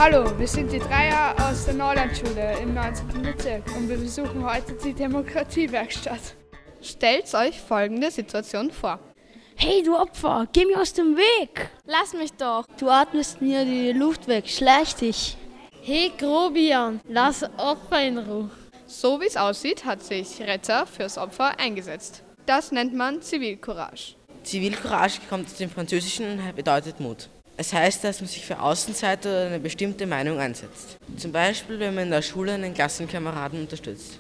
Hallo, wir sind die Dreier aus der Neulandschule im 19. Bezirk und wir besuchen heute die Demokratiewerkstatt. Stellt euch folgende Situation vor. Hey du Opfer, geh mir aus dem Weg! Lass mich doch! Du atmest mir die Luft weg, schleich dich! Hey Grobian, lass Opfer in Ruhe! So wie es aussieht, hat sich Retter fürs Opfer eingesetzt. Das nennt man Zivilcourage. Zivilcourage kommt aus dem Französischen und bedeutet Mut. Es heißt, dass man sich für Außenseiter oder eine bestimmte Meinung einsetzt. Zum Beispiel, wenn man in der Schule einen Klassenkameraden unterstützt.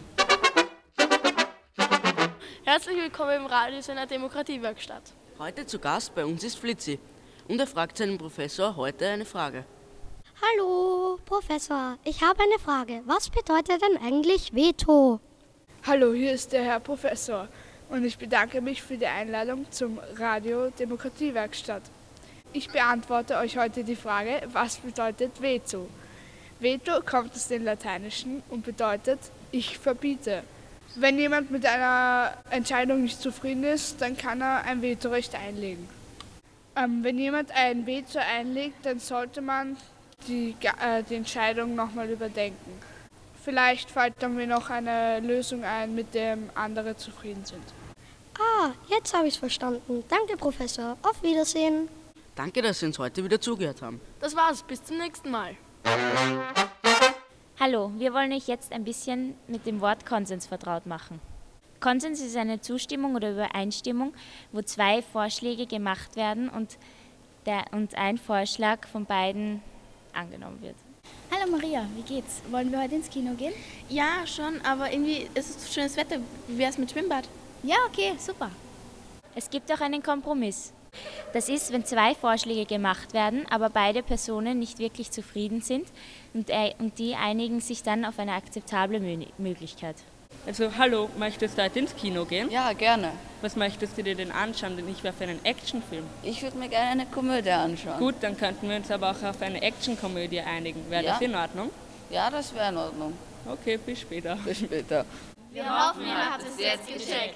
Herzlich willkommen im Radio seiner Demokratiewerkstatt. Heute zu Gast bei uns ist Flitzi und er fragt seinen Professor heute eine Frage. Hallo, Professor, ich habe eine Frage. Was bedeutet denn eigentlich Veto? Hallo, hier ist der Herr Professor und ich bedanke mich für die Einladung zum Radio Demokratiewerkstatt. Ich beantworte euch heute die Frage, was bedeutet Veto? Veto kommt aus dem Lateinischen und bedeutet, ich verbiete. Wenn jemand mit einer Entscheidung nicht zufrieden ist, dann kann er ein Vetorecht einlegen. Wenn jemand ein Veto einlegt, dann sollte man die Entscheidung nochmal überdenken. Vielleicht fällt dann mir noch eine Lösung ein, mit der andere zufrieden sind. Ah, jetzt habe ich es verstanden. Danke, Professor. Auf Wiedersehen. Danke, dass Sie uns heute wieder zugehört haben. Das war's, bis zum nächsten Mal. Hallo, wir wollen euch jetzt ein bisschen mit dem Wort Konsens vertraut machen. Konsens ist eine Zustimmung oder Übereinstimmung, wo zwei Vorschläge gemacht werden und ein Vorschlag von beiden angenommen wird. Hallo Maria, wie geht's? Wollen wir heute ins Kino gehen? Ja, schon, aber irgendwie ist es so schönes Wetter. Wie wär's mit Schwimmbad? Ja, okay, super. Es gibt auch einen Kompromiss. Das ist, wenn zwei Vorschläge gemacht werden, aber beide Personen nicht wirklich zufrieden sind und die einigen sich dann auf eine akzeptable Möglichkeit. Also, hallo, möchtest du heute ins Kino gehen? Ja, gerne. Was möchtest du dir denn anschauen? Denn ich wäre für einen Actionfilm. Ich würde mir gerne eine Komödie anschauen. Gut, dann könnten wir uns aber auch auf eine Actionkomödie einigen. Wäre das in Ordnung? Ja, das wäre in Ordnung. Okay, bis später. Bis später. Wir hoffen, ihr habt es jetzt gecheckt.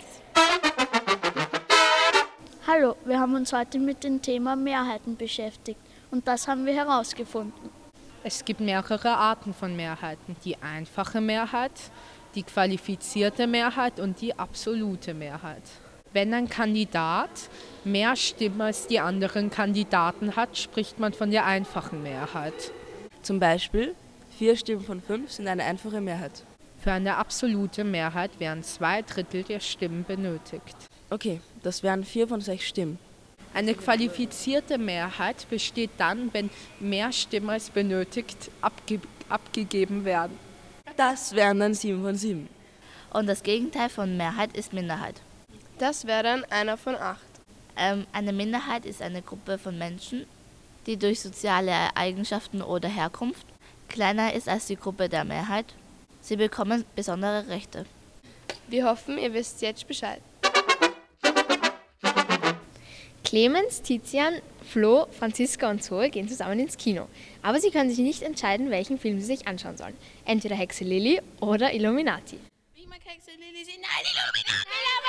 Hallo, wir haben uns heute mit dem Thema Mehrheiten beschäftigt und das haben wir herausgefunden. Es gibt mehrere Arten von Mehrheiten. Die einfache Mehrheit, die qualifizierte Mehrheit und die absolute Mehrheit. Wenn ein Kandidat mehr Stimmen als die anderen Kandidaten hat, spricht man von der einfachen Mehrheit. Zum Beispiel 4 Stimmen von 5 sind eine einfache Mehrheit. Für eine absolute Mehrheit wären 2/3 der Stimmen benötigt. Okay, das wären 4 von 6 Stimmen. Eine qualifizierte Mehrheit besteht dann, wenn mehr Stimmen als benötigt abgegeben werden. Das wären dann 7 von 7. Und das Gegenteil von Mehrheit ist Minderheit. Das wäre dann 1 von 8. Eine Minderheit ist eine Gruppe von Menschen, die durch soziale Eigenschaften oder Herkunft kleiner ist als die Gruppe der Mehrheit. Sie bekommen besondere Rechte. Wir hoffen, ihr wisst jetzt Bescheid. Clemens, Tizian, Flo, Franziska und Zoe gehen zusammen ins Kino. Aber sie können sich nicht entscheiden, welchen Film sie sich anschauen sollen. Entweder Hexe Lilly oder Illuminati. Wie mag Hexe Lilly sein? Nein, Illuminati!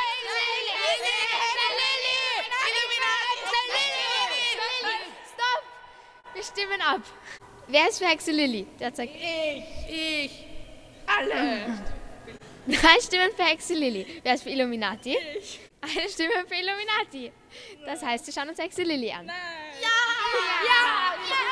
Stopp! Wir stimmen ab. Wer ist für Hexe Lilly? Der zeigt. Ich. Alle. 3 Stimmen für Hexe Lilly. Wer ist für Illuminati? Ich. 1 Stimme für Illuminati. Das heißt, wir schauen uns Hexe Lilly an. Nein. Ja!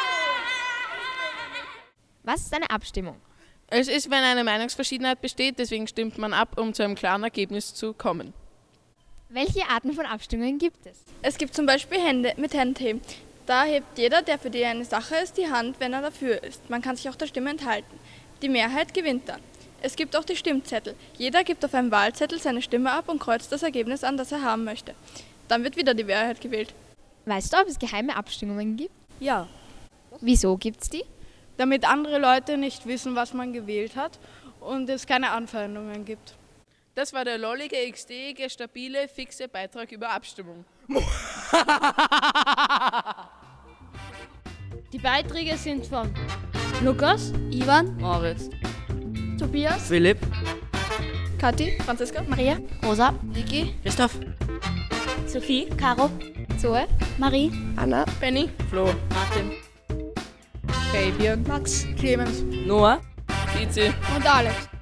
Was ist eine Abstimmung? Es ist, wenn eine Meinungsverschiedenheit besteht, deswegen stimmt man ab, um zu einem klaren Ergebnis zu kommen. Welche Arten von Abstimmungen gibt es? Es gibt zum Beispiel Hände mit Händeheben. Da hebt jeder, der für die eine Sache ist, die Hand, wenn er dafür ist. Man kann sich auch der Stimme enthalten. Die Mehrheit gewinnt dann. Es gibt auch die Stimmzettel. Jeder gibt auf einem Wahlzettel seine Stimme ab und kreuzt das Ergebnis an, das er haben möchte. Dann wird wieder die Mehrheit gewählt. Weißt du, ob es geheime Abstimmungen gibt? Ja. Wieso gibt's die? Damit andere Leute nicht wissen, was man gewählt hat und es keine Anfeindungen gibt. Das war der lollige, xd-ige, stabile, fixe Beitrag über Abstimmung. Die Beiträge sind von Lukas, Ivan, Moritz, Tobias, Philipp, Kathi, Franziska, Maria, Rosa, Vicky, Christoph, Sophie, Caro, Zoe, Marie, Anna, Benny, Flo, Martin. Fabian, Max, Clemens, Noah, Vizi und Alex.